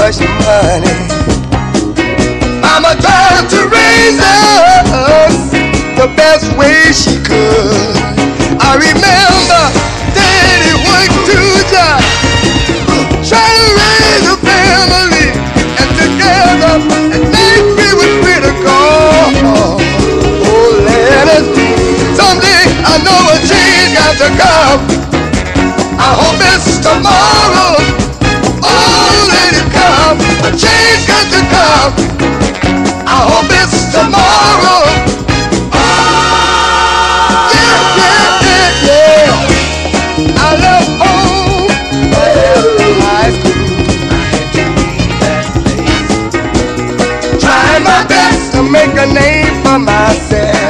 much money. Mama tried to raise us the best way she could. I remember Daddy went to job, trying to raise a family, and together at night we would critical. Oh, let us someday I know a change got to come. I hope it's tomorrow. Oh, let it come. A change got to come. I hope it's tomorrow. I love home. High school. Trying my best to make a name for myself.